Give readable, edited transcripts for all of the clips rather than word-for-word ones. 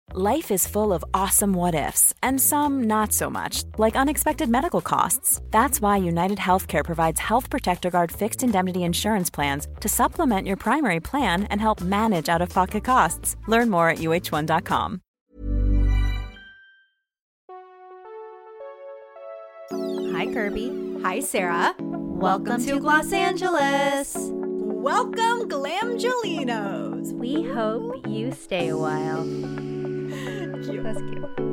Life is full of awesome what-ifs, and some not so much, like unexpected medical costs. That's why United Healthcare provides Health Protector Guard fixed indemnity insurance plans to supplement your primary plan and help manage out-of-pocket costs. Learn more at uh1.com. Hi, Kirby. Hi, Sarah. Welcome to Los Angeles. Welcome, Glamgelinos. We hope you stay a while. Cute. That's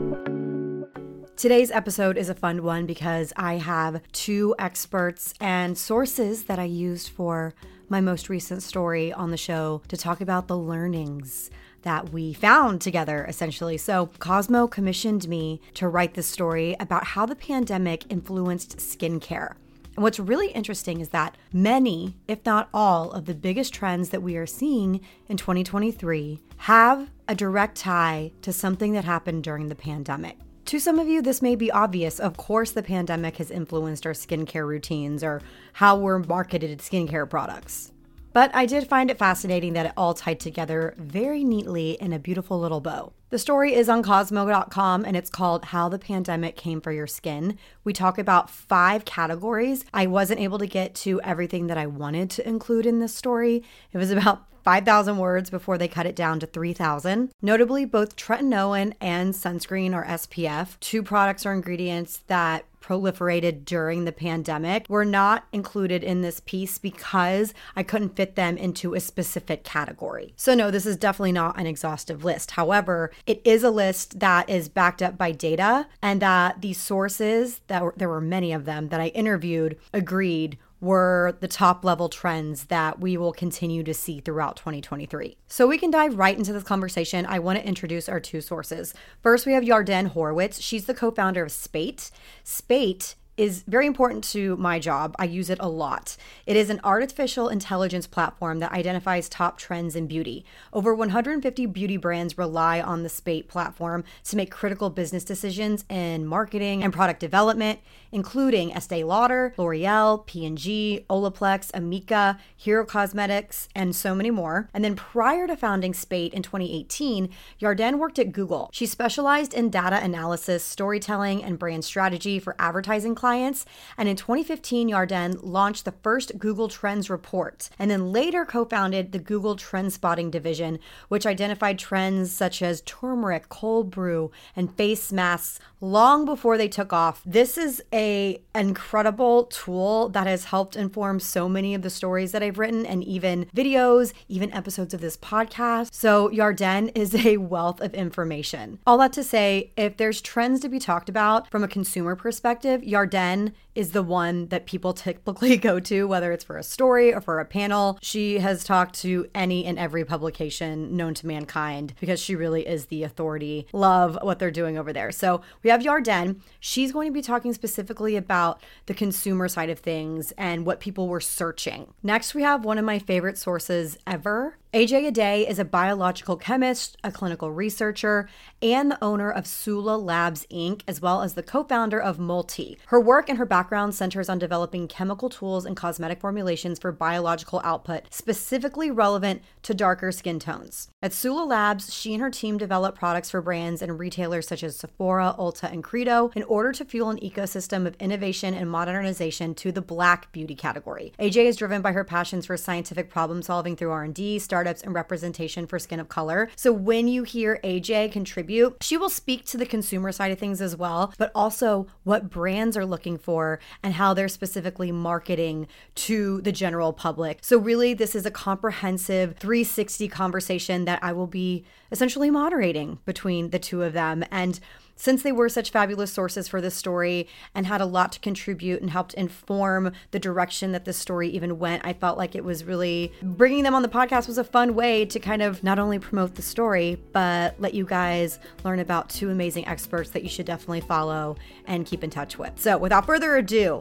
cute. Today's episode is a fun one because I have two experts and sources that I used for my most recent story on the show to talk about the learnings that we found together, essentially. So Cosmo commissioned me to write this story about how the pandemic influenced skincare. And what's really interesting is that many, if not all, of the biggest trends that we are seeing in 2023 have a direct tie to something that happened during the pandemic. To some of you, this may be obvious. Of course, the pandemic has influenced our skincare routines or how we're marketed skincare products. But I did find it fascinating that it all tied together very neatly in a beautiful little bow. The story is on Cosmo.com and it's called How the Pandemic Came for Your Skin. We talk about 5 categories. I wasn't able to get to everything that I wanted to include in this story. It was about 5,000 words before they cut it down to 3,000. Notably, both tretinoin and sunscreen or SPF, 2 products or ingredients that proliferated during the pandemic, were not included in this piece because I couldn't fit them into a specific category. So no, this is definitely not an exhaustive list. However, it is a list that is backed up by data and that the sources, there were many of them that I interviewed, agreed were the top level trends that we will continue to see throughout 2023. So we can dive right into this conversation. I want to introduce our 2 sources. First, we have Yarden Horowitz. She's the co-founder of Spate. Spate is very important to my job. I use it a lot. It is an artificial intelligence platform that identifies top trends in beauty. Over 150 beauty brands rely on the Spate platform to make critical business decisions in marketing and product development, including Estee Lauder, L'Oreal, P&G, Olaplex, Amika, Hero Cosmetics, and so many more. And then prior to founding Spate in 2018, Yarden worked at Google. She specialized in data analysis, storytelling, and brand strategy for advertising clients. And in 2015, Yarden launched the first Google Trends report, and then later co-founded the Google Trend Spotting division, which identified trends such as turmeric, cold brew, and face masks long before they took off. This is an incredible tool that has helped inform so many of the stories that I've written and even videos, even episodes of this podcast. So Yarden is a wealth of information. All that to say, if there's trends to be talked about from a consumer perspective, Yarden is the one that people typically go to, whether it's for a story or for a panel. She has talked to any and every publication known to mankind because she really is the authority. Love what they're doing over there. So we have Yarden. She's going to be talking specifically about the consumer side of things and what people were searching. Next, we have one of my favorite sources ever. AJ Aday is a biological chemist, a clinical researcher, and the owner of Sula Labs, Inc., as well as the co-founder of Multi. Her work and her background centers on developing chemical tools and cosmetic formulations for biological output, specifically relevant to darker skin tones. At Sula Labs, she and her team develop products for brands and retailers such as Sephora, Ulta, and Credo in order to fuel an ecosystem of innovation and modernization to the Black beauty category. AJ is driven by her passions for scientific problem solving through R&D, startups, and representation for skin of color. So when you hear AJ contribute, she will speak to the consumer side of things as well, but also what brands are looking for and how they're specifically marketing to the general public. So really, this is a comprehensive 360 conversation that I will be essentially moderating between the two of them. And since they were such fabulous sources for this story and had a lot to contribute and helped inform the direction that this story even went, I felt like it was really, bringing them on the podcast was a fun way to kind of not only promote the story, but let you guys learn about 2 amazing experts that you should definitely follow and keep in touch with. So without further ado,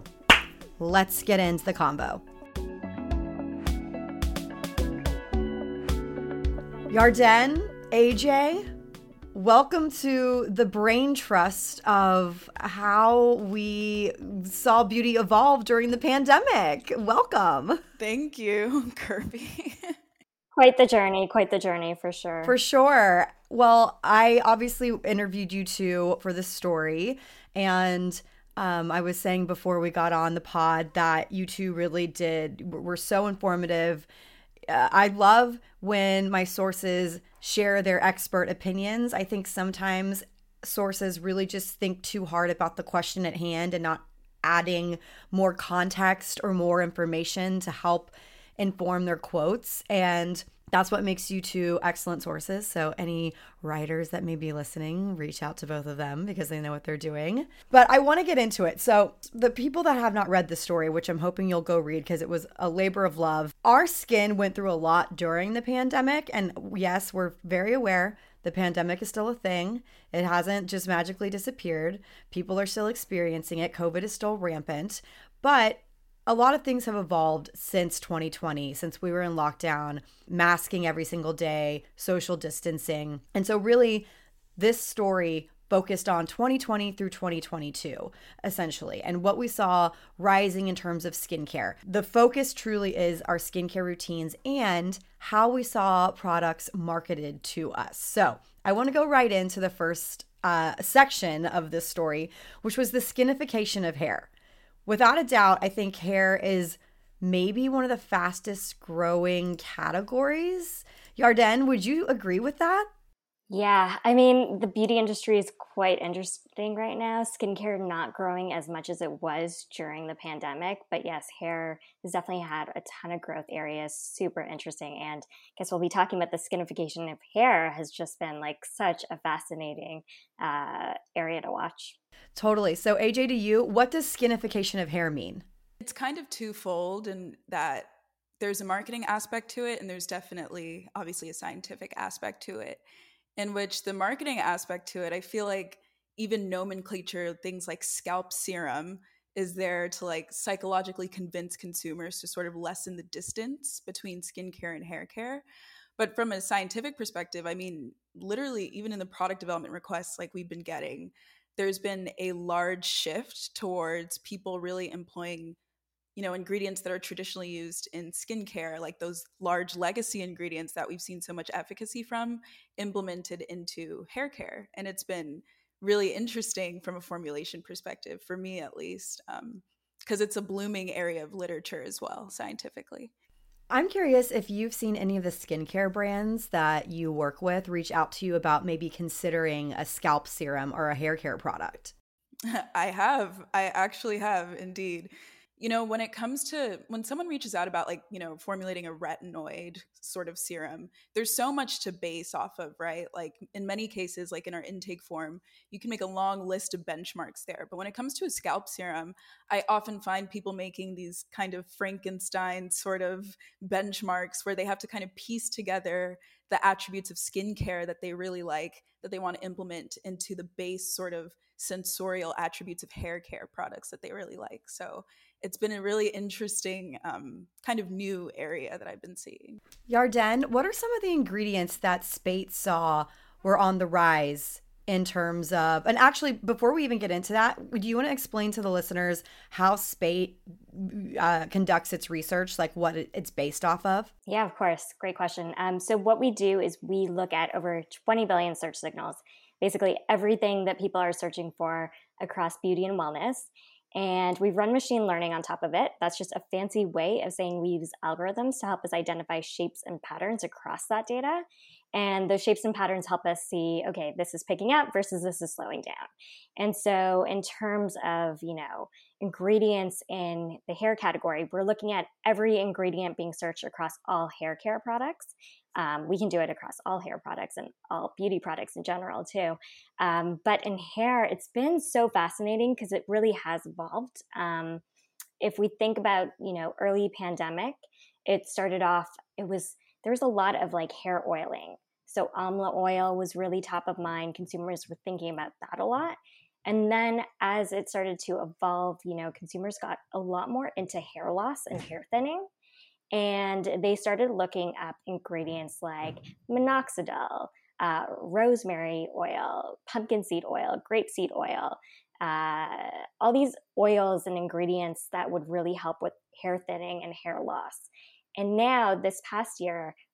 let's get into the combo. Yarden, AJ, welcome to the brain trust of how we saw beauty evolve during the pandemic. Welcome. Thank you, Kirby. Quite the journey for sure. For sure. Well, I obviously interviewed you two for this story, and I was saying before we got on the pod that you two really were so informative. I love when my sources share their expert opinions. I think sometimes sources really just think too hard about the question at hand and not adding more context or more information to help inform their quotes. And that's what makes you two excellent sources. So any writers that may be listening, reach out to both of them because they know what they're doing. But I want to get into it. So the people that have not read the story, which I'm hoping you'll go read because it was a labor of love. Our skin went through a lot during the pandemic. And yes, we're very aware the pandemic is still a thing. It hasn't just magically disappeared. People are still experiencing it. COVID is still rampant. But a lot of things have evolved since 2020, since we were in lockdown, masking every single day, social distancing. And so really, this story focused on 2020 through 2022, essentially, and what we saw rising in terms of skincare. The focus truly is our skincare routines and how we saw products marketed to us. So I want to go right into the first section of this story, which was the skinification of hair. Without a doubt, I think hair is maybe one of the fastest growing categories. Yarden, would you agree with that? Yeah, I mean, the beauty industry is quite interesting right now. Skincare not growing as much as it was during the pandemic. But yes, hair has definitely had a ton of growth areas. Super interesting. And I guess we'll be talking about the skinification of hair has just been like such a fascinating area to watch. Totally. So AJ, to you, what does skinification of hair mean? It's kind of twofold in that there's a marketing aspect to it, and there's definitely, obviously, a scientific aspect to it, in which the marketing aspect to it, I feel like even nomenclature, things like scalp serum, is there to like psychologically convince consumers to sort of lessen the distance between skincare and hair care. But from a scientific perspective, I mean, literally, even in the product development requests like we've been getting, there's been a large shift towards people really employing, ingredients that are traditionally used in skincare, like those large legacy ingredients that we've seen so much efficacy from, implemented into hair care. And it's been really interesting from a formulation perspective, for me at least, because it's a blooming area of literature as well, scientifically. I'm curious if you've seen any of the skincare brands that you work with reach out to you about maybe considering a scalp serum or a hair care product. I actually have indeed. When it comes to when someone reaches out about formulating a retinoid sort of serum, there's so much to base off of, right? Like in many cases, like in our intake form, you can make a long list of benchmarks there. But when it comes to a scalp serum, I often find people making these kind of Frankenstein sort of benchmarks where they have to kind of piece together the attributes of skincare that they really like, that they want to implement into the base sort of sensorial attributes of hair care products that they really like. So it's been a really interesting kind of new area that I've been seeing. Yarden, what are some of the ingredients that Spate saw were on the rise in terms of, and actually, before we even get into that, do you want to explain to the listeners how Spate conducts its research, like what it's based off of? Yeah, of course. Great question. So what we do is we look at over 20 billion search signals, basically everything that people are searching for across beauty and wellness. And we run machine learning on top of it. That's just a fancy way of saying we use algorithms to help us identify shapes and patterns across that data. And those shapes and patterns help us see, okay, this is picking up versus this is slowing down. And so in terms of, ingredients in the hair category, we're looking at every ingredient being searched across all hair care products. We can do it across all hair products and all beauty products in general too. But in hair, it's been so fascinating because it really has evolved. If we think about, early pandemic, it started off, there was a lot of like hair oiling. So amla oil was really top of mind. Consumers were thinking about that a lot. And then as it started to evolve, consumers got a lot more into hair loss and hair thinning. And they started looking up ingredients like minoxidil, rosemary oil, pumpkin seed oil, grapeseed oil, all these oils and ingredients that would really help with hair thinning and hair loss. And now this past year,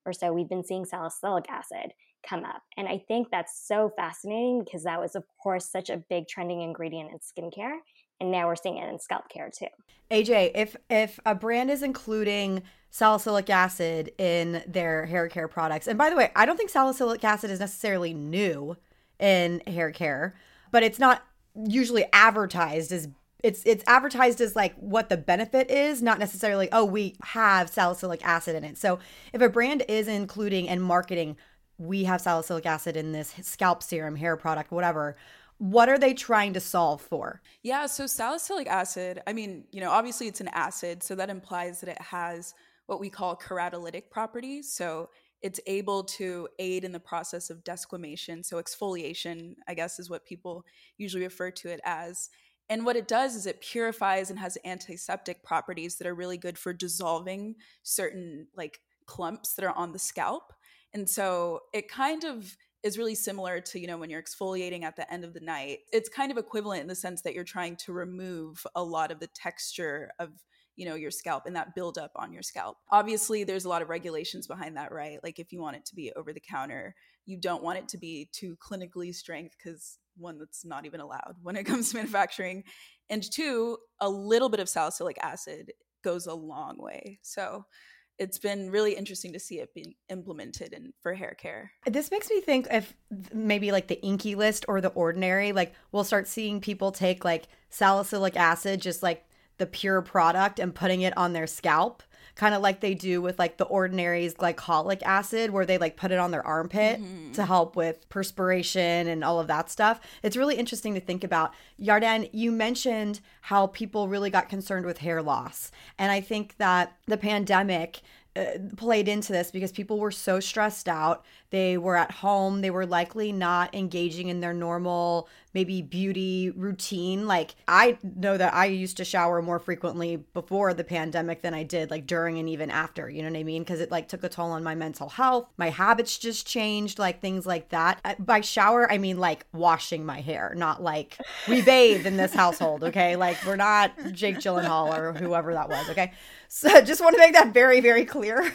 or so, we've been seeing salicylic acid come up. And I think that's so fascinating because that was, of course, such a big trending ingredient in skincare. And now we're seeing it in scalp care too. AJ, if a brand is including salicylic acid in their hair care products, and by the way, I don't think salicylic acid is necessarily new in hair care, but it's not usually advertised as it's advertised as like what the benefit is, not necessarily, oh, we have salicylic acid in it. So if a brand is including and marketing, we have salicylic acid in this scalp serum, hair product, whatever, what are they trying to solve for? Yeah, so salicylic acid, I mean, obviously it's an acid, so that implies that it has what we call keratolytic properties. So it's able to aid in the process of desquamation. So exfoliation, I guess, is what people usually refer to it as. And what it does is it purifies and has antiseptic properties that are really good for dissolving certain like clumps that are on the scalp. And so it kind of is really similar to, when you're exfoliating at the end of the night. It's kind of equivalent in the sense that you're trying to remove a lot of the texture of, your scalp and that buildup on your scalp. Obviously, there's a lot of regulations behind that, right? Like if you want it to be over the counter, you don't want it to be too clinically strength because one, that's not even allowed when it comes to manufacturing. And two, a little bit of salicylic acid goes a long way. So it's been really interesting to see it being implemented for hair care. This makes me think if maybe like the Inky List or the Ordinary, like we'll start seeing people take like salicylic acid, just like the pure product, and putting it on their scalp, kind of like they do with like the Ordinary's glycolic acid, where they like put it on their armpit to help with perspiration and all of that stuff. It's really interesting to think about. Yarden, you mentioned how people really got concerned with hair loss. And I think that the pandemic played into this because people were so stressed out. They were at home. They were likely not engaging in their normal, maybe beauty routine. Like I know that I used to shower more frequently before the pandemic than I did like during and even after, you know what I mean? Because it like took a toll on my mental health. My habits just changed, like things like that. By shower, I mean like washing my hair, not like we bathe in this household, okay? Like we're not Jake Gyllenhaal or whoever that was, okay? So just want to make that very, very clear.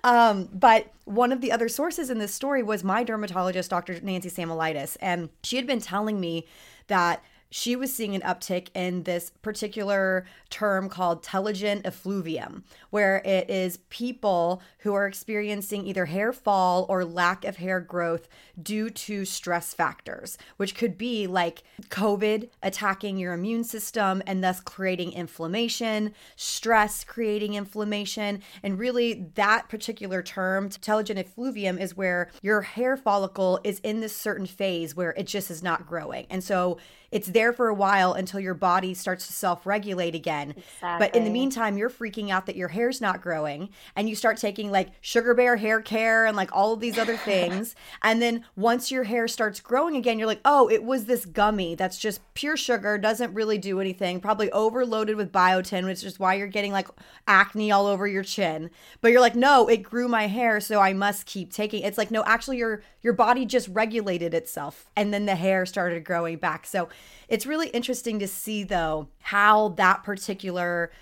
But one of the other sources in this story was my dermatologist, Dr. Nancy Samuelitis. And she had been telling me that she was seeing an uptick in this particular term called telogen effluvium, where it is people who are experiencing either hair fall or lack of hair growth due to stress factors, which could be like COVID attacking your immune system and thus creating inflammation, stress creating inflammation. And really that particular term, telogen effluvium, is where your hair follicle is in this certain phase where it just is not growing. And so it's there for a while until your body starts to self-regulate again. Exactly. But in the meantime, you're freaking out that your hair's not growing, and you start taking like Sugar Bear hair care and like all of these other things. And then once your hair starts growing again, you're like, oh, it was this gummy that's just pure sugar, doesn't really do anything, probably overloaded with biotin, which is why you're getting like acne all over your chin. But you're like, no, it grew my hair, so I must keep taking. It's like, no, actually your body just regulated itself, and then the hair started growing back. So it's really interesting to see, though, how that particular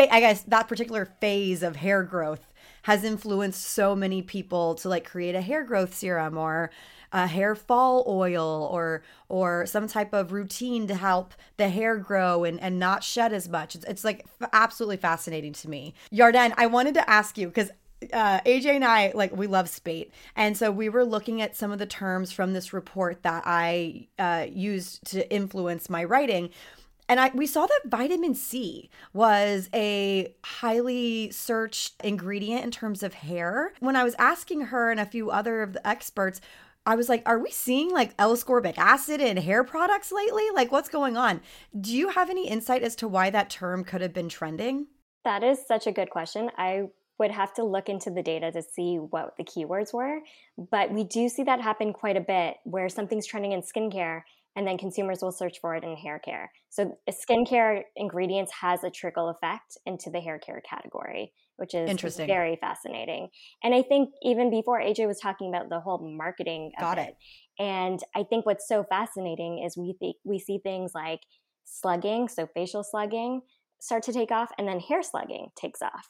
phase of hair growth has influenced so many people to like create a hair growth serum or a hair fall oil or some type of routine to help the hair grow and not shed as much. It's like absolutely fascinating to me. Yarden, I wanted to ask you, because AJ and I, like, we love spate. And so we were looking at some of the terms from this report that I used to influence my writing. And we saw that vitamin C was a highly searched ingredient in terms of hair. When I was asking her and a few other of the experts, I was like, are we seeing like L-ascorbic acid in hair products lately? Like, what's going on? Do you have any insight as to why that term could have been trending? That is such a good question. I would have to look into the data to see what the keywords were. But we do see that happen quite a bit, where something's trending in skincare and then consumers will search for it in hair care. So skincare ingredients has a trickle effect into the hair care category, which is interesting, very fascinating. And I think even before AJ was talking about the whole marketing of it. And I think what's so fascinating is we see things like slugging, so facial slugging, start to take off, and then hair slugging takes off.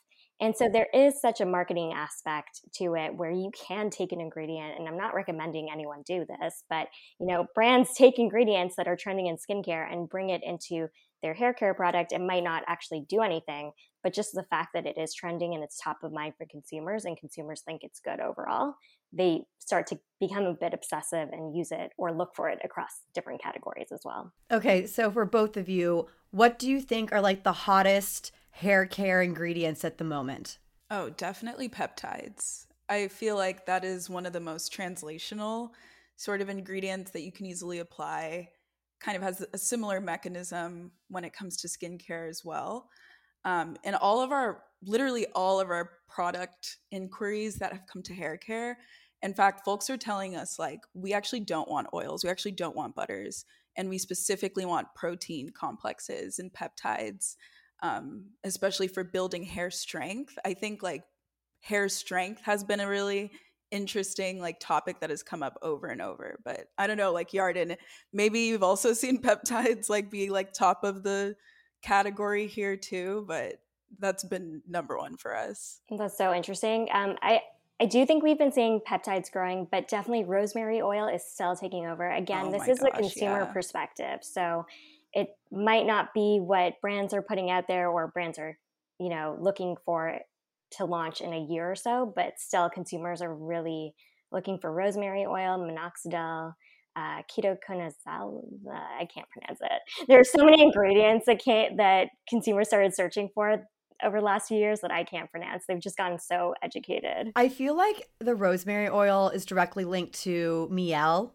And so there is such a marketing aspect to it where you can take an ingredient, and I'm not recommending anyone do this, but brands take ingredients that are trending in skincare and bring it into their hair care product. It might not actually do anything, but just the fact that it is trending and it's top of mind for consumers and consumers think it's good overall, they start to become a bit obsessive and use it or look for it across different categories as well. Okay, so for both of you, what do you think are like the hottest hair care ingredients at the moment? Oh, definitely peptides. I feel like that is one of the most translational sort of ingredients that you can easily apply. Kind of has a similar mechanism when it comes to skincare as well. And literally all of our product inquiries that have come to hair care, in fact, folks are telling us like, we actually don't want oils. We actually don't want butters. And we specifically want protein complexes and peptides, especially for building hair strength. I think like hair strength has been a really interesting like topic that has come up over and over. But I don't know, like Yarden, maybe you've also seen peptides like be like top of the category here too, but that's been number one for us. That's so interesting. I do think we've been seeing peptides growing, but definitely rosemary oil is still taking over. Again, this is a consumer perspective. So it might not be what brands are putting out there or brands are, looking for to launch in a year or so, but still consumers are really looking for rosemary oil, minoxidil, ketoconazole. I can't pronounce it. There are so many ingredients that consumers started searching for over the last few years that I can't pronounce. They've just gotten so educated. I feel like the rosemary oil is directly linked to Mielle.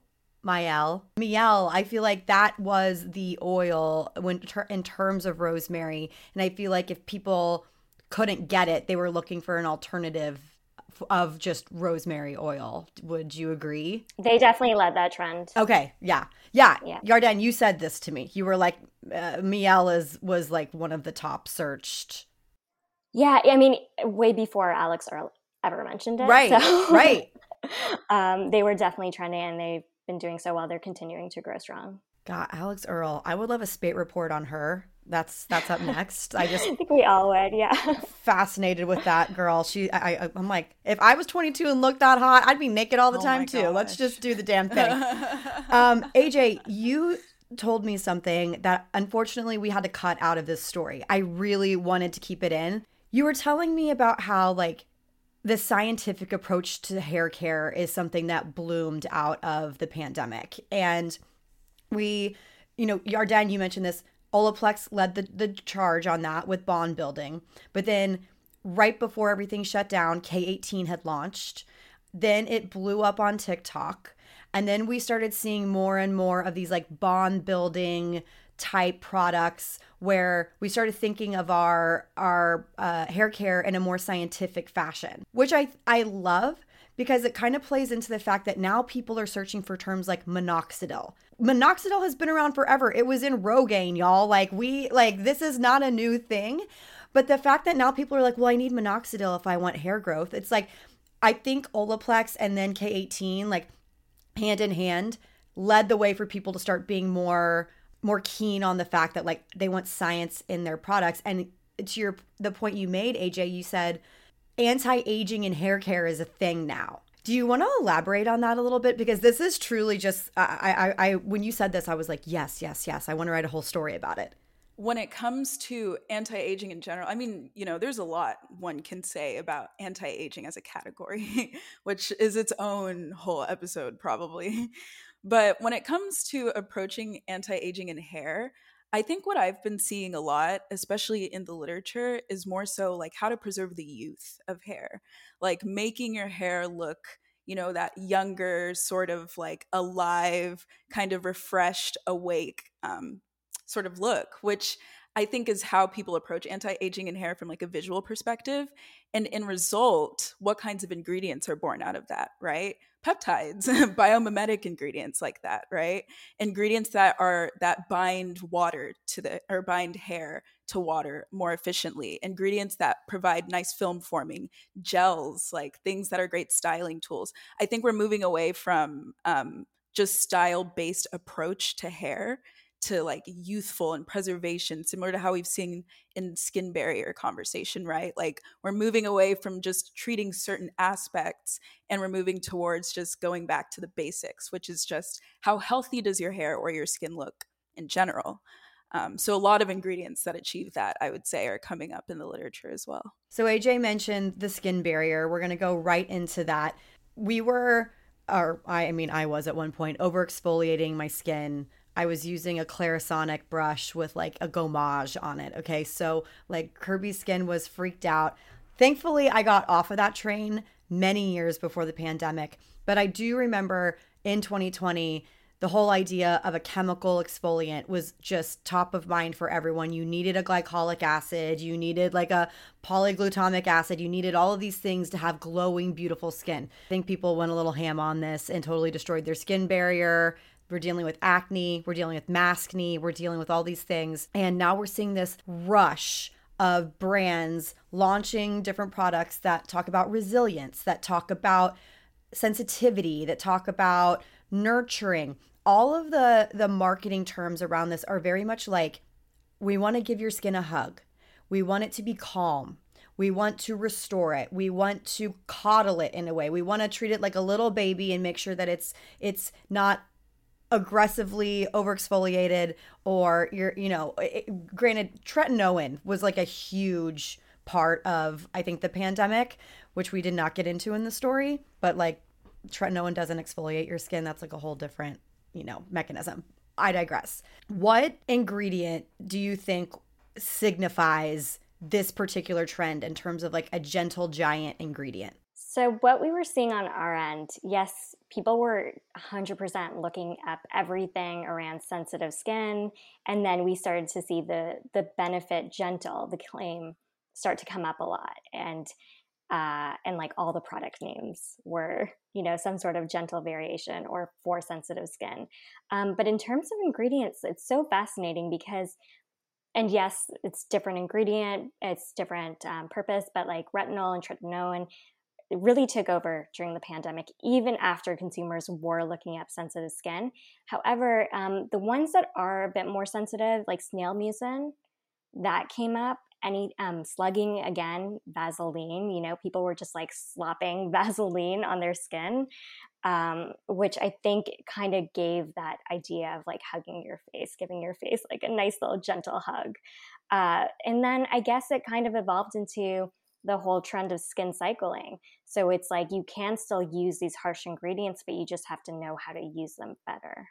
I feel like that was the oil in terms of rosemary. And I feel like if people couldn't get it, they were looking for an alternative of just rosemary oil. Would you agree? They definitely led that trend. Okay. Yeah. Yarden, you said this to me. You were like, Mielle was like one of the top searched. Yeah. I mean, way before Alex Earl ever mentioned it. Right. So, right. They were definitely trending and they've been doing so well. They're continuing to grow strong. God, Alex Earl. I would love a Spate report on her. That's up next. I think we all would, yeah. Fascinated with that girl. I'm like, if I was 22 and looked that hot, I'd be naked all the time too. Gosh. Let's just do the damn thing. AJ, you told me something that unfortunately we had to cut out of this story. I really wanted to keep it in. You were telling me about how like the scientific approach to hair care is something that bloomed out of the pandemic. And we, Yarden, you mentioned this. Olaplex led the charge on that with bond building. But then right before everything shut down, K18 had launched. Then it blew up on TikTok. And then we started seeing more and more of these like bond building type products where we started thinking of our hair care in a more scientific fashion, which I love because it kind of plays into the fact that now people are searching for terms like minoxidil. Minoxidil has been around forever. It was in Rogaine, y'all. This is not a new thing. But the fact that now people are like, well, I need minoxidil if I want hair growth. It's like, I think Olaplex and then K18, like hand in hand, led the way for people to start being more keen on the fact that like they want science in their products. And to the point you made, AJ, you said anti-aging in hair care is a thing now. Do you want to elaborate on that a little bit? Because this is truly just, I when you said this, I was like, yes. I want to write a whole story about it. When it comes to anti-aging in general, I mean, there's a lot one can say about anti-aging as a category, which is its own whole episode probably. But when it comes to approaching anti-aging in hair, I think what I've been seeing a lot, especially in the literature, is more so like how to preserve the youth of hair, like making your hair look, that younger, sort of like alive, kind of refreshed, awake sort of look, which I think is how people approach anti-aging in hair from like a visual perspective. And in result, what kinds of ingredients are born out of that, right? Peptides, biomimetic ingredients like that, right? Ingredients that bind bind hair to water more efficiently. Ingredients that provide nice film forming, gels, like things that are great styling tools. I think we're moving away from just style-based approach to hair to like youthful and preservation, similar to how we've seen in skin barrier conversation, right? Like we're moving away from just treating certain aspects and we're moving towards just going back to the basics, which is just how healthy does your hair or your skin look in general. So a lot of ingredients that achieve that, I would say, are coming up in the literature as well. So AJ mentioned the skin barrier. We're going to go right into that. We were, or I was at one point over exfoliating my skin. I was using a Clarisonic brush with like a gommage on it. Okay. So like Kirby's skin was freaked out. Thankfully, I got off of that train many years before the pandemic. But I do remember in 2020, the whole idea of a chemical exfoliant was just top of mind for everyone. You needed a glycolic acid, you needed like a polyglutamic acid, you needed all of these things to have glowing, beautiful skin. I think people went a little ham on this and totally destroyed their skin barrier. We're dealing with acne, we're dealing with maskne, we're dealing with all these things. And now we're seeing this rush of brands launching different products that talk about resilience, that talk about sensitivity, that talk about nurturing. All of the marketing terms around this are very much like, we want to give your skin a hug. We want it to be calm. We want to restore it. We want to coddle it in a way. We want to treat it like a little baby and make sure that it's not aggressively overexfoliated or granted, tretinoin was like a huge part of, I think, the pandemic, which we did not get into in the story, but like tretinoin doesn't exfoliate your skin. That's like a whole different, mechanism. I digress. What ingredient do you think signifies this particular trend in terms of like a gentle giant ingredient? So what we were seeing on our end, yes, people were 100% looking up everything around sensitive skin. And then we started to see the benefit gentle, the claim, start to come up a lot. And like all the product names were, some sort of gentle variation or for sensitive skin. But in terms of ingredients, it's so fascinating because, and yes, it's different ingredient, it's different purpose, but like retinol and tretinoin really took over during the pandemic, even after consumers were looking up sensitive skin. However, the ones that are a bit more sensitive, like snail mucin, that came up. Any slugging, again, Vaseline, people were just like slopping Vaseline on their skin, which I think kind of gave that idea of like hugging your face, giving your face like a nice little gentle hug. And then I guess it kind of evolved into the whole trend of skin cycling. So it's like you can still use these harsh ingredients, but you just have to know how to use them better.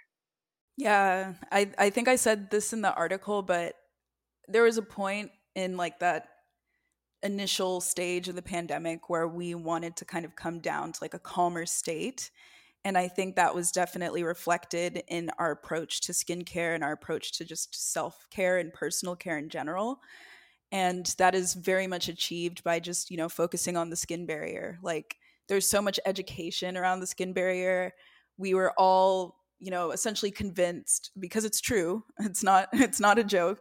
Yeah, I think I said this in the article, but there was a point in like that initial stage of the pandemic where we wanted to kind of come down to like a calmer state. And I think that was definitely reflected in our approach to skincare and our approach to just self-care and personal care in general. And that is very much achieved by just, focusing on the skin barrier. Like there's so much education around the skin barrier. We were all, essentially convinced, because it's true, it's not a joke,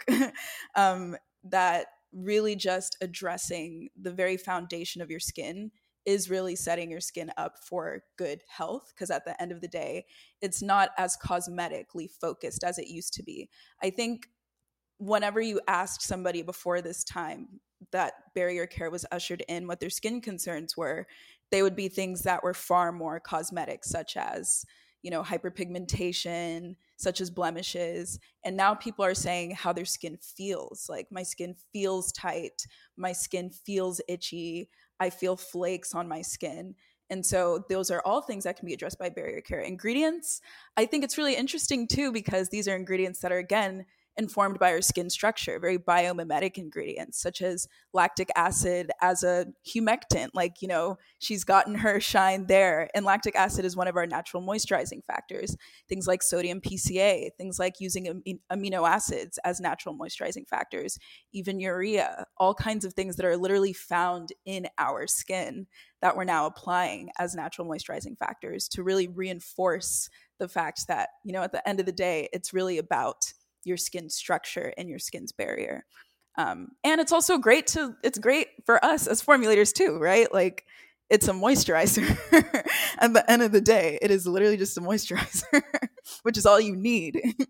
that really just addressing the very foundation of your skin is really setting your skin up for good health. Because at the end of the day, it's not as cosmetically focused as it used to be. I think whenever you asked somebody before this time that barrier care was ushered in, what their skin concerns were, they would be things that were far more cosmetic, such as, hyperpigmentation, such as blemishes. And now people are saying how their skin feels. Like, my skin feels tight, my skin feels itchy, I feel flakes on my skin. And so those are all things that can be addressed by barrier care. Ingredients, I think it's really interesting too, because these are ingredients that are, again, informed by our skin structure, very biomimetic ingredients, such as lactic acid as a humectant. Like, she's gotten her shine there. And lactic acid is one of our natural moisturizing factors. Things like sodium PCA, things like using amino acids as natural moisturizing factors, even urea, all kinds of things that are literally found in our skin that we're now applying as natural moisturizing factors to really reinforce the fact that, at the end of the day, it's really about your skin structure and your skin's barrier. And it's also great for us as formulators too, right? Like, it's a moisturizer. At the end of the day, it is literally just a moisturizer, which is all you need.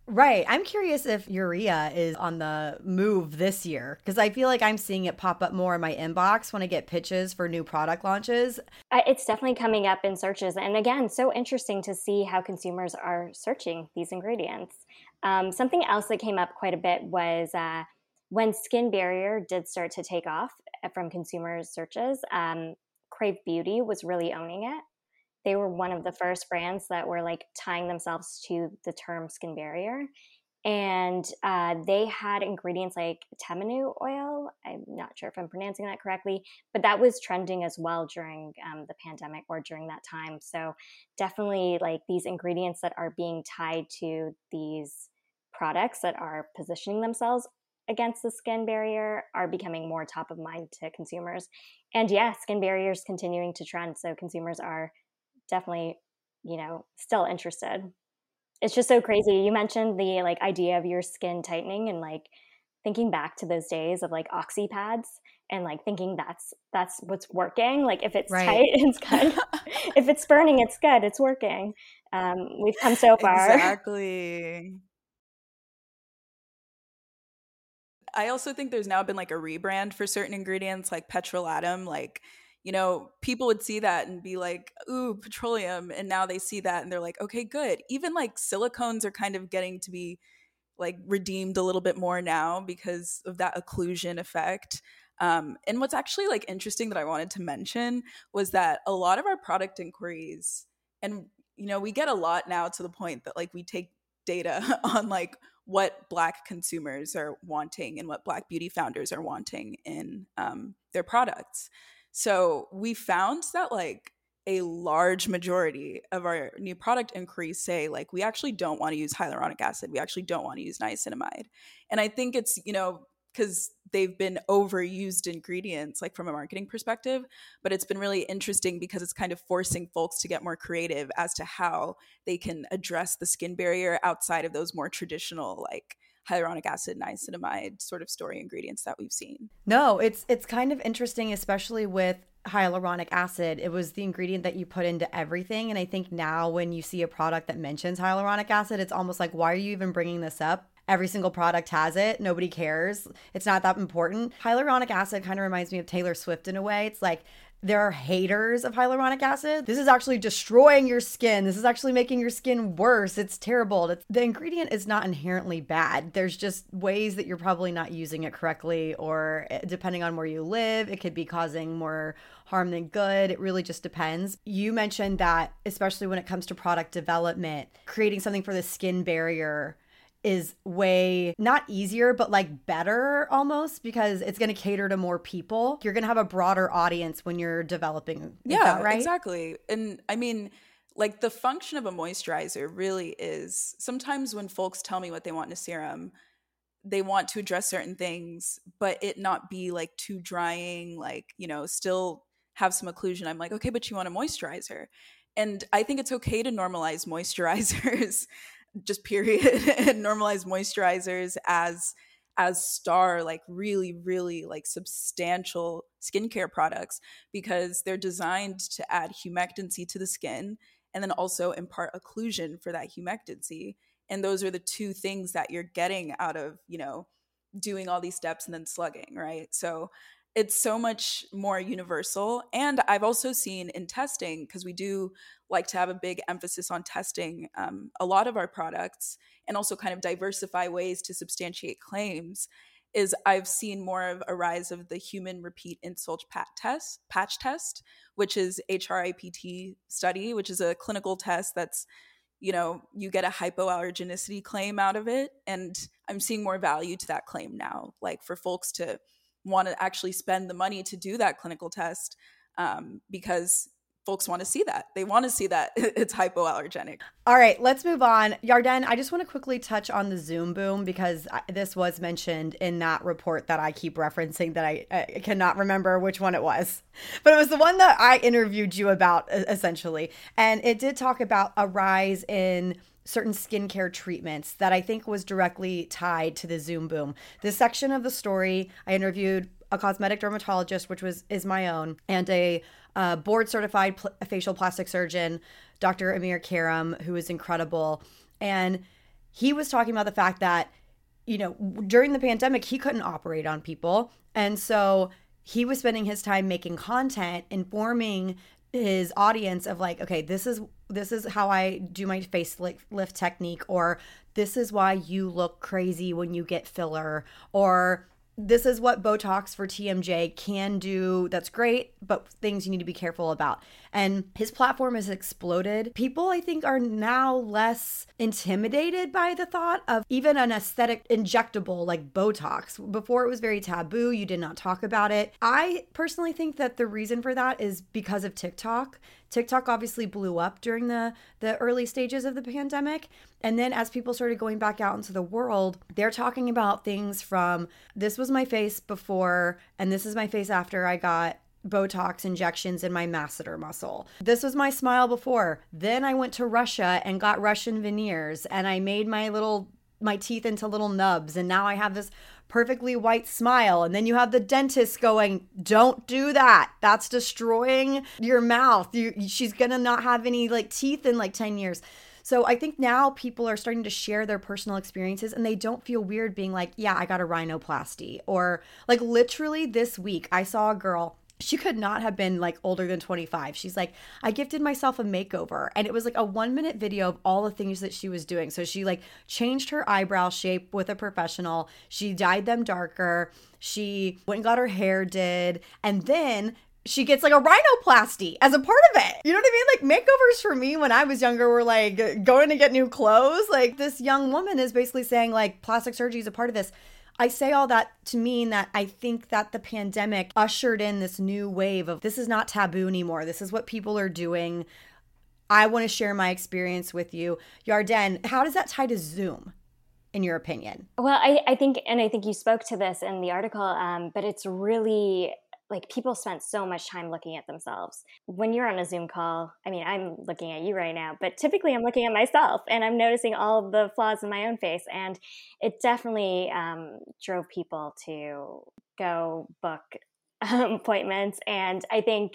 Right. I'm curious if urea is on the move this year because I feel like I'm seeing it pop up more in my inbox when I get pitches for new product launches. It's definitely coming up in searches. And again, so interesting to see how consumers are searching these ingredients. Something else that came up quite a bit was when Skin Barrier did start to take off from consumers' searches, Crave Beauty was really owning it. They were one of the first brands that were like tying themselves to the term skin barrier. And they had ingredients like Temenu oil. I'm not sure if I'm pronouncing that correctly, but that was trending as well during the pandemic or during that time. So definitely like these ingredients that are being tied to these products that are positioning themselves against the skin barrier are becoming more top of mind to consumers. And yeah, skin barrier is continuing to trend. So consumers are definitely, still interested. It's just so crazy. You mentioned the like idea of your skin tightening and like thinking back to those days of like oxy pads and like thinking that's what's working. Like if it's tight, it's good. If it's burning, it's good. It's working. We've come so far. Exactly. I also think there's now been like a rebrand for certain ingredients like petrolatum, like people would see that and be like, ooh, petroleum. And now they see that and they're like, okay, good. Even like silicones are kind of getting to be like redeemed a little bit more now because of that occlusion effect. And what's actually like interesting that I wanted to mention was that a lot of our product inquiries, and we get a lot now to the point that like we take data on like what Black consumers are wanting and what Black beauty founders are wanting in their products. So we found that like a large majority of our new product inquiries say like we actually don't want to use hyaluronic acid. We actually don't want to use niacinamide. And I think it's, because they've been overused ingredients like from a marketing perspective, but it's been really interesting because it's kind of forcing folks to get more creative as to how they can address the skin barrier outside of those more traditional like hyaluronic acid, niacinamide sort of story ingredients that we've seen. No, it's kind of interesting, especially with hyaluronic acid. It was the ingredient that you put into everything. And I think now when you see a product that mentions hyaluronic acid, it's almost like, why are you even bringing this up? Every single product has it. Nobody cares. It's not that important. Hyaluronic acid kind of reminds me of Taylor Swift in a way. It's like there are haters of hyaluronic acid. This is actually destroying your skin. This is actually making your skin worse. It's terrible. The ingredient is not inherently bad. There's just ways that you're probably not using it correctly, or depending on where you live, it could be causing more harm than good. It really just depends. You mentioned that, especially when it comes to product development, creating something for the skin barrier is way not easier, but like better almost, because it's going to cater to more people. You're going to have a broader audience when you're developing. Is that right? Exactly. And I mean, like the function of a moisturizer really is sometimes when folks tell me what they want in a serum, they want to address certain things, but it not be like too drying, like, still have some occlusion. I'm like, okay, but you want a moisturizer. And I think it's okay to normalize moisturizers just period and normalize moisturizers as star like really like substantial skincare products because they're designed to add humectancy to the skin and then also impart occlusion for that humectancy. And those are the two things that you're getting out of doing all these steps and then slugging, right? So it's so much more universal. And I've also seen in testing, because we do like to have a big emphasis on testing a lot of our products and also kind of diversify ways to substantiate claims, is I've seen more of a rise of the human repeat insult patch test, which is HRIPT study, which is a clinical test that's, you get a hypoallergenicity claim out of it. And I'm seeing more value to that claim now, like for folks to want to actually spend the money to do that clinical test because folks want to see that. They want to see that it's hypoallergenic. All right, let's move on. Yarden, I just want to quickly touch on the Zoom boom because this was mentioned in that report that I keep referencing that I cannot remember which one it was. But it was the one that I interviewed you about, essentially. And it did talk about a rise in certain skincare treatments that I think was directly tied to the Zoom boom. This section of the story, I interviewed a cosmetic dermatologist, which is my own, and a board-certified facial plastic surgeon, Dr. Amir Karam, who is incredible. And he was talking about the fact that, during the pandemic, he couldn't operate on people. And so he was spending his time making content, informing his audience of like, okay, this is how I do my facelift technique, or this is why you look crazy when you get filler, or this is what Botox for TMJ can do. That's great, but things you need to be careful about. And his platform has exploded. People, I think, are now less intimidated by the thought of even an aesthetic injectable like Botox. Before, it was very taboo. You did not talk about it. I personally think that the reason for that is because of TikTok. TikTok obviously blew up during the early stages of the pandemic. And then as people started going back out into the world, they're talking about things from, this was my face before and this is my face after I got Botox injections in my masseter muscle. This was my smile before. Then I went to Russia and got Russian veneers and I made my teeth into little nubs, and now I have this perfectly white smile. And then you have the dentist going, don't do that. That's destroying your mouth. She's gonna not have any like teeth in like 10 years. So I think now people are starting to share their personal experiences and they don't feel weird being like, yeah, I got a rhinoplasty. Or like literally this week, I saw a girl. She could not have been like older than 25. She's like, I gifted myself a makeover. And it was like a 1-minute video of all the things that she was doing. So she like changed her eyebrow shape with a professional. She dyed them darker. She went and got her hair did. And then she gets like a rhinoplasty as a part of it. You know what I mean? Like makeovers for me when I was younger were like going to get new clothes. Like this young woman is basically saying like plastic surgery is a part of this. I say all that to mean that I think that the pandemic ushered in this new wave of this is not taboo anymore. This is what people are doing. I want to share my experience with you. Yarden, how does that tie to Zoom, in your opinion? Well, I think you spoke to this in the article, but it's really like people spent so much time looking at themselves. When you're on a Zoom call, I mean, I'm looking at you right now, but typically I'm looking at myself and I'm noticing all of the flaws in my own face. And it definitely drove people to go book appointments. And I think,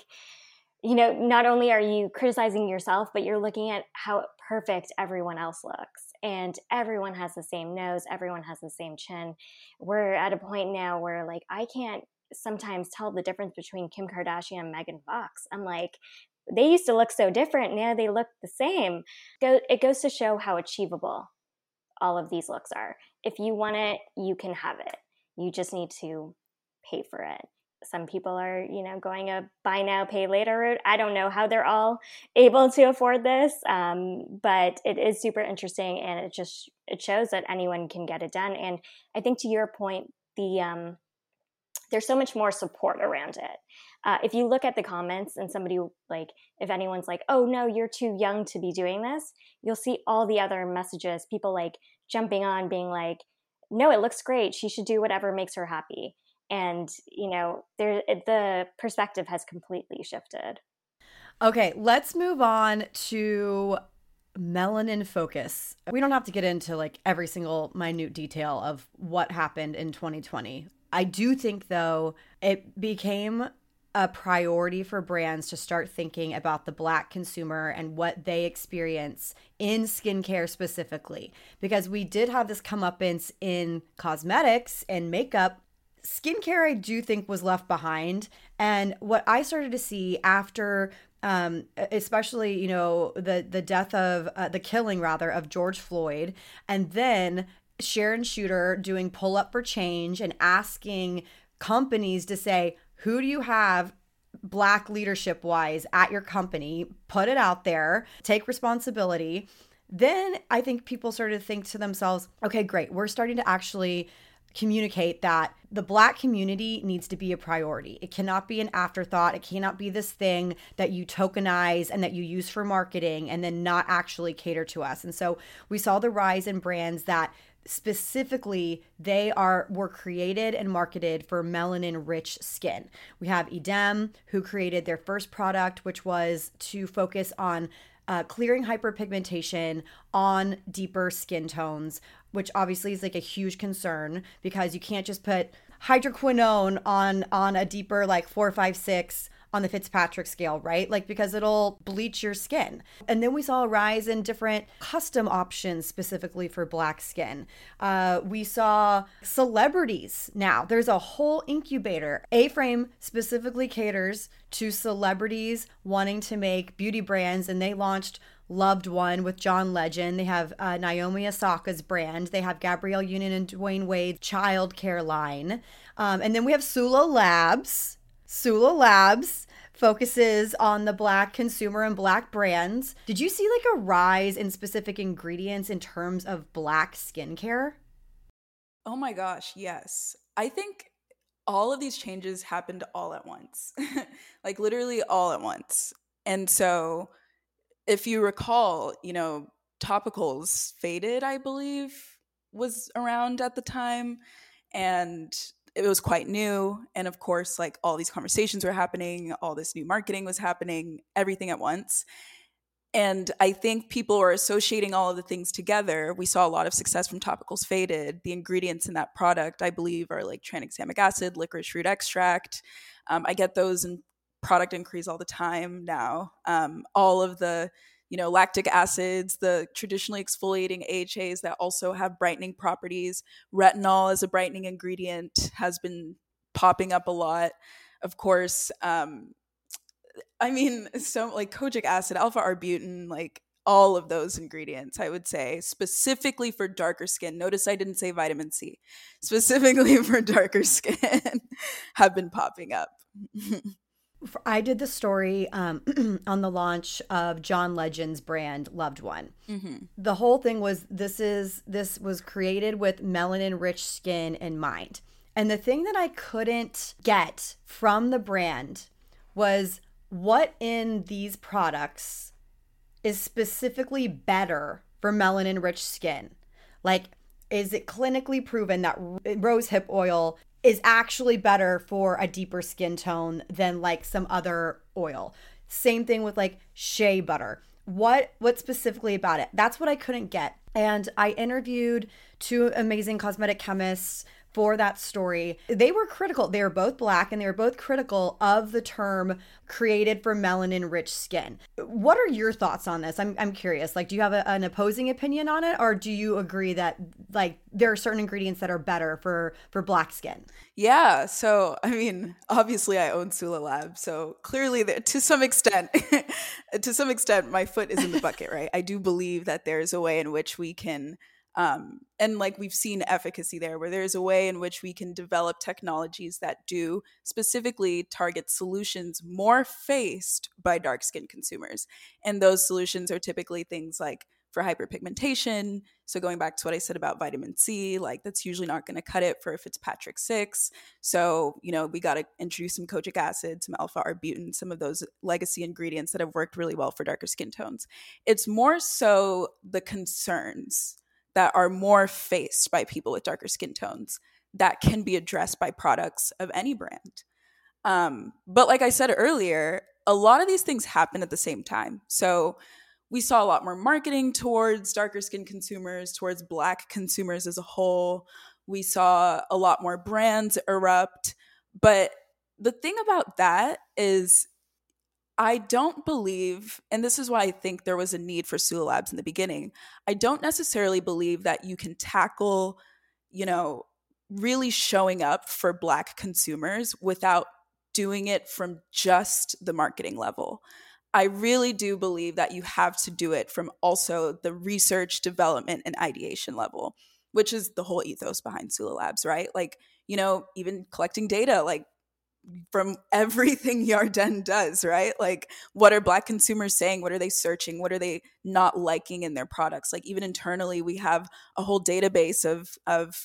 not only are you criticizing yourself, but you're looking at how perfect everyone else looks. And everyone has the same nose. Everyone has the same chin. We're at a point now where like, I can't sometimes tell the difference between Kim Kardashian and Megan Fox. I'm like, they used to look so different. Now they look the same. It goes to show how achievable all of these looks are. If you want it, you can have it. You just need to pay for it. Some people are, going a buy now, pay later route. I don't know how they're all able to afford this, but it is super interesting, and it shows that anyone can get it done. And I think to your point, there's so much more support around it. If you look at the comments and somebody like, if anyone's like, oh no, you're too young to be doing this, you'll see all the other messages, people like jumping on being like, no, it looks great. She should do whatever makes her happy. And, the perspective has completely shifted. Okay, let's move on to Melanin Focus. We don't have to get into like every single minute detail of what happened in 2020. I do think, though, it became a priority for brands to start thinking about the Black consumer and what they experience in skincare specifically, because we did have this comeuppance in cosmetics and makeup. Skincare, I do think, was left behind. And what I started to see after, especially, the death of, the killing rather, of George Floyd, and then Sharon Shooter doing Pull Up for Change and asking companies to say, who do you have Black leadership wise at your company? Put it out there, take responsibility. Then I think people started to think to themselves, okay, great. We're starting to actually communicate that the Black community needs to be a priority. It cannot be an afterthought. It cannot be this thing that you tokenize and that you use for marketing and then not actually cater to us. And so we saw the rise in brands that specifically were created and marketed for melanin rich skin. We have Edem, who created their first product, which was to focus on clearing hyperpigmentation on deeper skin tones, which obviously is like a huge concern because you can't just put hydroquinone on a deeper like 4, 5, 6 on the Fitzpatrick scale, right? Like, because it'll bleach your skin. And then we saw a rise in different custom options specifically for black skin. We saw celebrities now. There's a whole incubator. A-Frame specifically caters to celebrities wanting to make beauty brands, and they launched Loved One with John Legend. They have Naomi Osaka's brand. They have Gabrielle Union and Dwayne Wade child care line. And then we have Sula Labs. Sula Labs focuses on the black consumer and black brands. Did you see like a rise in specific ingredients in terms of black skincare? Oh my gosh, yes. I think all of these changes happened all at once. Like literally all at once. And so if you recall, topicals Faded, I believe, was around at the time, and it was quite new. And of course, like all these conversations were happening, all this new marketing was happening, everything at once. And I think people were associating all of the things together. We saw a lot of success from Topicals Faded. The ingredients in that product, I believe, are like tranexamic acid, licorice root extract. I get those in product inquiries all the time now. All of the lactic acids, the traditionally exfoliating AHAs that also have brightening properties. Retinol as a brightening ingredient has been popping up a lot. Of course, so like kojic acid, alpha-arbutin, like all of those ingredients, I would say, specifically for darker skin. Notice I didn't say vitamin C. Specifically for darker skin have been popping up. I did the story on the launch of John Legend's brand, Loved One. Mm-hmm. The whole thing was this was created with melanin-rich skin in mind. And the thing that I couldn't get from the brand was what in these products is specifically better for melanin-rich skin. Like, is it clinically proven that rosehip oil is actually better for a deeper skin tone than like some other oil? Same thing with like shea butter. What specifically about it? That's what I couldn't get. And I interviewed two amazing cosmetic chemists for that story. They were critical. They were both black, and they were both critical of the term created for melanin-rich skin. What are your thoughts on this? I'm curious. Like, do you have an opposing opinion on it, or do you agree that like there are certain ingredients that are better for black skin? Yeah. So, obviously I own Sula Labs. So clearly to some extent, my foot is in the bucket, right? I do believe that there's a way in which we can and like we've seen efficacy there, where there's a way in which we can develop technologies that do specifically target solutions more faced by dark skinned consumers. And those solutions are typically things like for hyperpigmentation. So going back to what I said about vitamin C, like that's usually not going to cut it for if it's Fitzpatrick 6. So, we got to introduce some kojic acid, some alpha-arbutin, some of those legacy ingredients that have worked really well for darker skin tones. It's more so the concerns that are more faced by people with darker skin tones that can be addressed by products of any brand. But like I said earlier, a lot of these things happen at the same time. So we saw a lot more marketing towards darker skin consumers, towards black consumers as a whole. We saw a lot more brands erupt. But the thing about that is I don't believe, and this is why I think there was a need for Sula Labs in the beginning, I don't necessarily believe that you can tackle, really showing up for black consumers without doing it from just the marketing level. I really do believe that you have to do it from also the research, development, and ideation level, which is the whole ethos behind Sula Labs, right? Like, even collecting data, like, from everything Yarden does, right? Like, what are black consumers saying? What are they searching? What are they not liking in their products? Like, even internally, we have a whole database of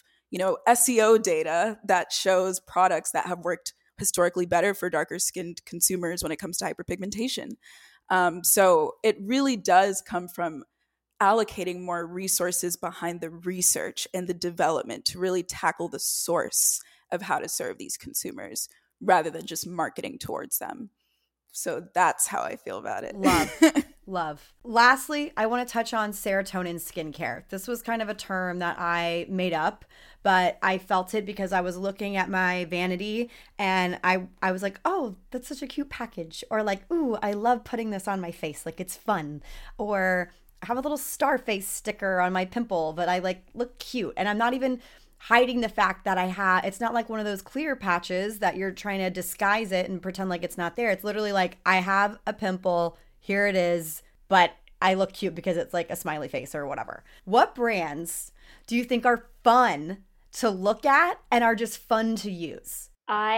SEO data that shows products that have worked historically better for darker skinned consumers when it comes to hyperpigmentation. So it really does come from allocating more resources behind the research and the development to really tackle the source of how to serve these consumers, rather than just marketing towards them. So that's how I feel about it. Love. Lastly, I want to touch on serotonin skincare. This was kind of a term that I made up, but I felt it because I was looking at my vanity and I was like, oh, that's such a cute package. Or like, ooh, I love putting this on my face. Like, it's fun. Or I have a little star face sticker on my pimple, but I like look cute. And I'm not even hiding the fact that it's not like one of those clear patches that you're trying to disguise it and pretend like it's not there. It's literally like, I have a pimple. Here it is, but I look cute because it's like a smiley face or whatever. What brands do you think are fun to look at and are just fun to use?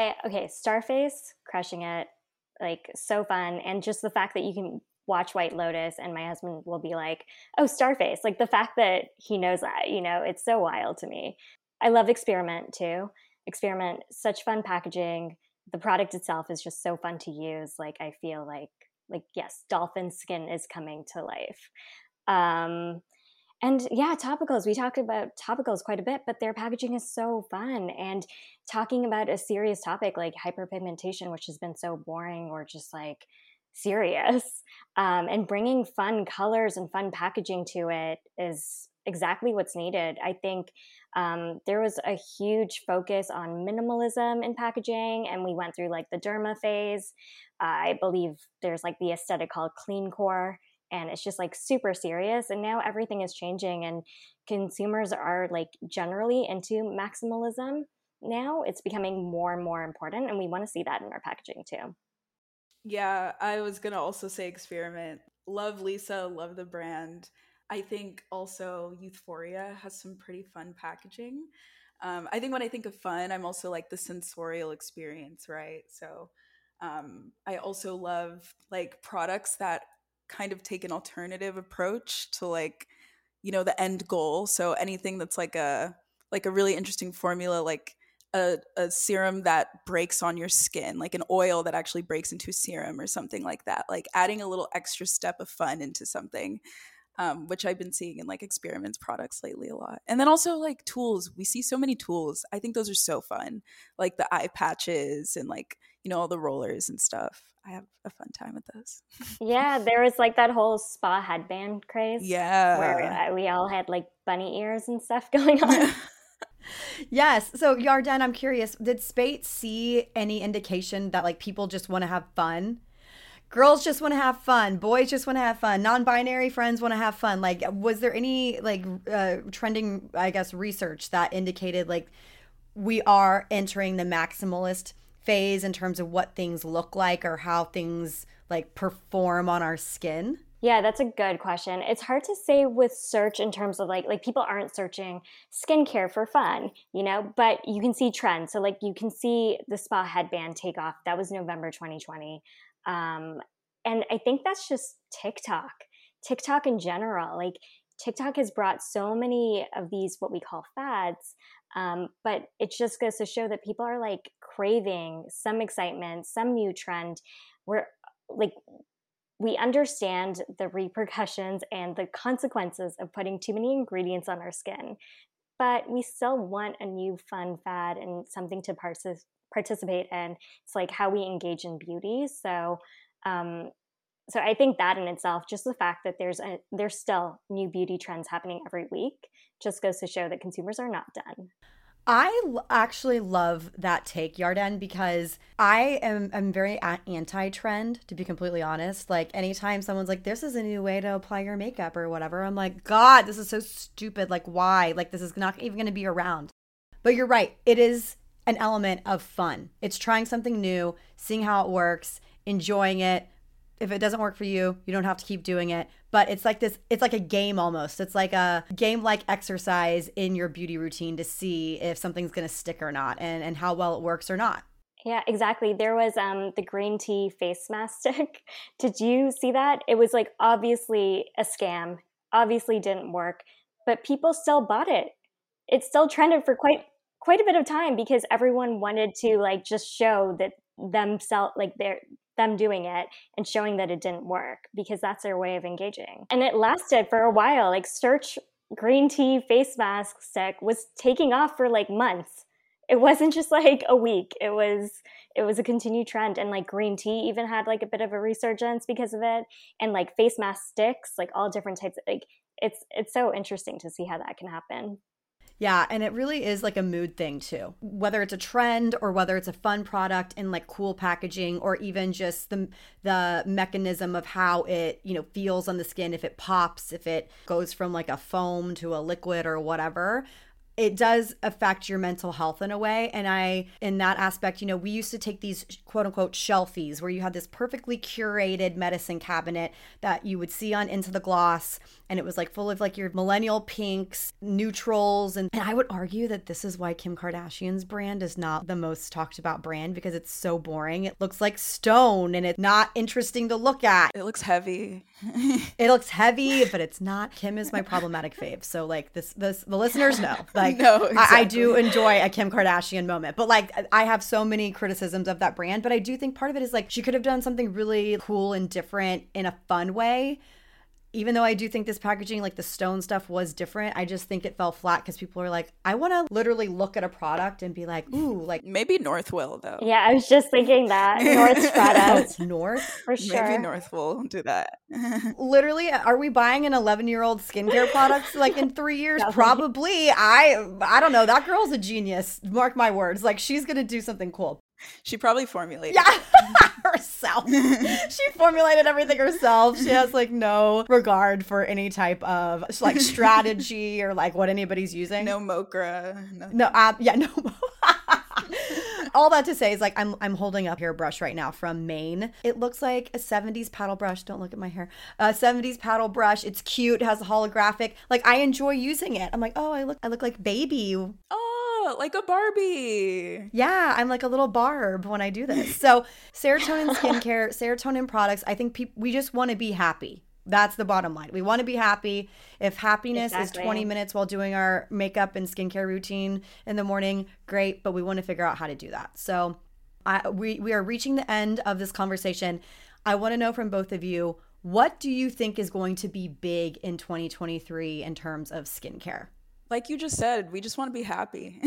Starface, crushing it, like so fun. And just the fact that you can watch White Lotus and my husband will be like, oh, Starface. Like the fact that he knows that, it's so wild to me. I love Experiment too. Experiment, such fun packaging. The product itself is just so fun to use. Like I feel like yes, dolphin skin is coming to life. And yeah, topicals. We talked about topicals quite a bit, but their packaging is so fun. And talking about a serious topic like hyperpigmentation, which has been so boring or just like serious, and bringing fun colors and fun packaging to it is exactly what's needed. I think there was a huge focus on minimalism in packaging, and we went through like the derma phase. I believe there's like the aesthetic called clean core, and it's just like super serious. And now everything is changing, and consumers are like generally into maximalism now. It's becoming more and more important, and we want to see that in our packaging too. Yeah, I was going to also say Experiment. Love Lisa, love the brand. I think also Youthforia has some pretty fun packaging. I think when I think of fun, I'm also like the sensorial experience, right? So I also love like products that kind of take an alternative approach to like, the end goal. So anything that's like a really interesting formula, like a serum that breaks on your skin, like an oil that actually breaks into a serum or something like that, like adding a little extra step of fun into something. Which I've been seeing in like Experiments products lately a lot. And then also like tools. We see so many tools. I think those are so fun. Like the eye patches and like, all the rollers and stuff. I have a fun time with those. Yeah, there was like that whole spa headband craze. Yeah. Where we all had like bunny ears and stuff going on. Yes. So Yarden, I'm curious, did Spate see any indication that like people just want to have fun? Girls just want to have fun. Boys just want to have fun. Non-binary friends want to have fun. Like, was there any like trending, I guess, research that indicated like we are entering the maximalist phase in terms of what things look like or how things like perform on our skin? Yeah, that's a good question. It's hard to say with search in terms of like people aren't searching skincare for fun, but you can see trends. So like you can see the spa headband take off. That was November 2020. And I think that's just TikTok in general. Like TikTok has brought so many of these, what we call fads. But it just goes to show that people are like craving some excitement, some new trend where like we understand the repercussions and the consequences of putting too many ingredients on our skin, but we still want a new fun fad and something to participate in. It's like how we engage in beauty. So I think that in itself, just the fact that there's still new beauty trends happening every week, just goes to show that consumers are not done. I actually love that take, Yarden, because I'm very anti-trend, to be completely honest. Like anytime someone's like, this is a new way to apply your makeup or whatever, I'm like, God, this is so stupid. Like, why? Like, this is not even going to be around. But you're right. It is an element of fun. It's trying something new, seeing how it works, enjoying it. If it doesn't work for you, you don't have to keep doing it. But it's like this, it's like a game almost. It's like a game-like exercise in your beauty routine to see if something's going to stick or not and how well it works or not. Yeah, exactly. There was the green tea face mask stick. Did you see that? It was like obviously a scam, obviously didn't work, but people still bought it. It still trended for quite a bit of time because everyone wanted to like just show that them doing it and showing that it didn't work because that's their way of engaging. And it lasted for a while. Like search green tea face mask stick was taking off for like months. it wasn't just like a week. It was a continued trend. And like green tea even had like a bit of a resurgence because of it. And like face mask sticks, like all different types of, like, it's so interesting to see how that can happen. Yeah, and it really is like a mood thing too. Whether it's a trend or whether it's a fun product in like cool packaging, or even just the mechanism of how it, you know, feels on the skin, if it pops, if it goes from like a foam to a liquid or whatever. It does affect your mental health in a way. And in that aspect, you know, we used to take these quote unquote shelfies where you had this perfectly curated medicine cabinet that you would see on Into the Gloss. And it was like full of like your millennial pinks, neutrals. And I would argue that this is why Kim Kardashian's brand is not the most talked about brand, because it's so boring. It looks like stone and it's not interesting to look at. It looks heavy. It looks heavy, but it's not. Kim is my problematic fave. So like the listeners know. Like, no, exactly. I do enjoy a Kim Kardashian moment, but like I have so many criticisms of that brand, but I do think part of it is like she could have done something really cool and different in a fun way. Even though I do think this packaging, like the stone stuff, was different, I just think it fell flat because people are like, I want to literally look at a product and be like, ooh, like. Maybe North will, though. Yeah, I was just thinking that. North's product. North? For sure. Maybe North will do that. Literally, are we buying an 11-year-old skincare product like in 3 years? Probably. I don't know. That girl's a genius. Mark my words. Like, she's going to do something cool. She probably formulated herself. She formulated everything herself. She has like no regard for any type of like strategy or like what anybody's using. No Mokra. Nothing. No, no. All that to say is like I'm holding up a hairbrush right now from Maine. It looks like a 70s paddle brush. Don't look at my hair. 70s paddle brush. It's cute. It has a holographic. Like I enjoy using it. I'm like, oh, I look like baby. Oh, like a Barbie. Yeah, I'm like a little Barb when I do this. So serotonin skincare, serotonin products. I think we just want to be happy. That's the bottom line. We want to be happy. If happiness is 20 minutes while doing our makeup and skincare routine in the morning, great. But we want to figure out how to do that. So we are reaching the end of this conversation. I want to know from both of you, what do you think is going to be big in 2023 in terms of skincare? Like you just said, we just want to be happy.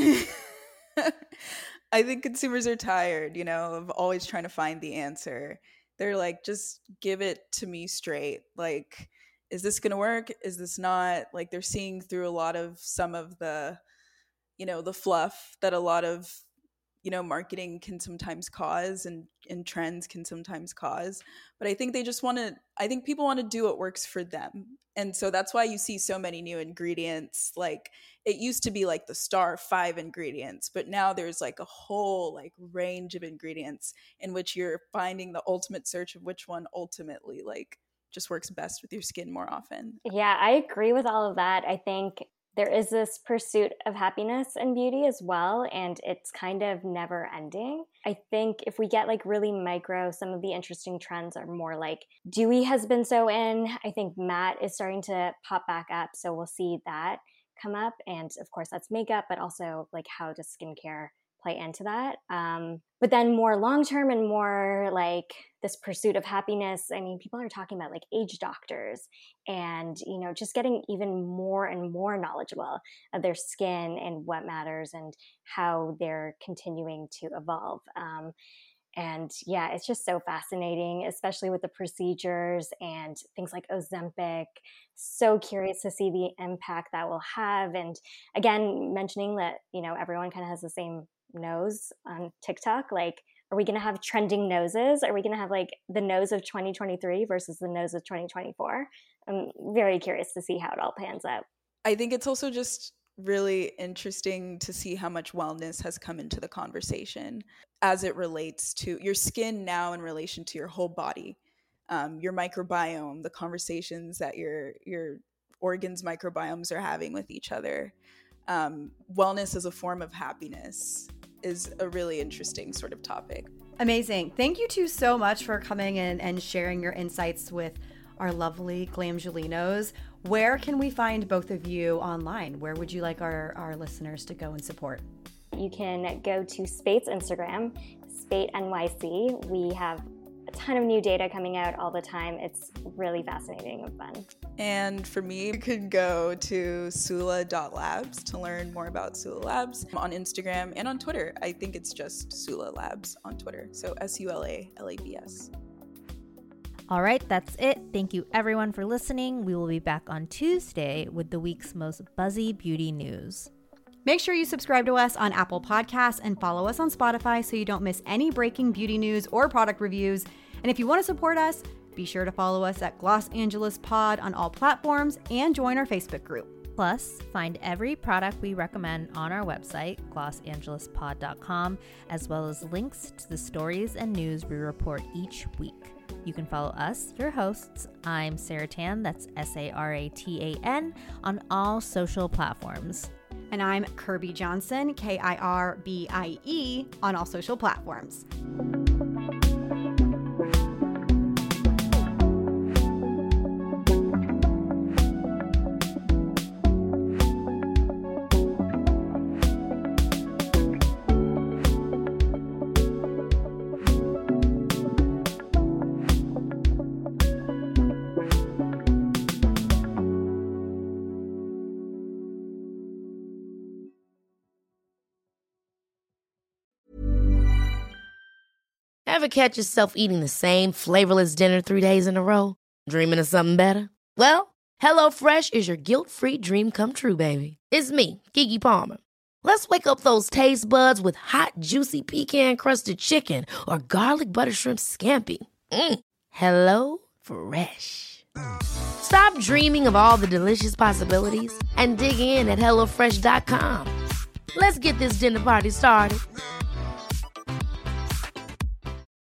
I think consumers are tired, you know, of always trying to find the answer. They're like, just give it to me straight. Like, is this going to work? Is this not? Like, they're seeing through a lot of some of the, you know, the fluff that a lot of, you know, marketing can sometimes cause and trends can sometimes cause. But I think they just I think people want to do what works for them. And so that's why you see so many new ingredients. Like it used to be like the star 5 ingredients, but now there's like a whole like range of ingredients in which you're finding the ultimate search of which one ultimately like just works best with your skin more often. Yeah, I agree with all of that. I think there is this pursuit of happiness and beauty as well, and it's kind of never ending. I think if we get like really micro, some of the interesting trends are more like dewy has been so in. I think matte is starting to pop back up, so we'll see that come up. And of course, that's makeup, but also like how does skincare play into that? But then more long-term and more like this pursuit of happiness. I mean, people are talking about like age doctors and, you know, just getting even more and more knowledgeable of their skin and what matters and how they're continuing to evolve. And yeah, it's just so fascinating, especially with the procedures and things like Ozempic. So curious to see the impact that will have. And again, mentioning that, you know, everyone kind of has the same nose on TikTok. Like, are we going to have trending noses? Are we going to have like the nose of 2023 versus the nose of 2024? I'm very curious to see how it all pans out. I think it's also just really interesting to see how much wellness has come into the conversation as it relates to your skin now in relation to your whole body, your microbiome, the conversations that your organs microbiomes are having with each other. Wellness as a form of happiness is a really interesting sort of topic. Amazing. Thank you two so much for coming in and sharing your insights with our lovely Glamgelinos. Where can we find both of you online? Where would you like our listeners to go and support? You can go to Spate's Instagram, Spate NYC. We have ton of new data coming out all the time. It's really fascinating and fun. And for me, you could go to Sula.labs to learn more about Sula Labs on Instagram and on Twitter. I think it's just Sula Labs on Twitter. So SULALABS. All right, that's it. Thank you everyone for listening. We will be back on Tuesday with the week's most buzzy beauty news. Make sure you subscribe to us on Apple Podcasts and follow us on Spotify so you don't miss any breaking beauty news or product reviews. And if you want to support us, be sure to follow us at Gloss Angeles Pod on all platforms and join our Facebook group. Plus, find every product we recommend on our website, glossangelaspod.com, as well as links to the stories and news we report each week. You can follow us, your hosts. I'm Sarah Tan, that's SARATAN, on all social platforms. And I'm Kirby Johnson, KIRBIE, on all social platforms. Ever catch yourself eating the same flavorless dinner 3 days in a row? Dreaming of something better? Well, HelloFresh is your guilt-free dream come true, baby. It's me, Keke Palmer. Let's wake up those taste buds with hot, juicy pecan-crusted chicken or garlic butter shrimp scampi. Hello Fresh. Stop dreaming of all the delicious possibilities and dig in at HelloFresh.com. Let's get this dinner party started.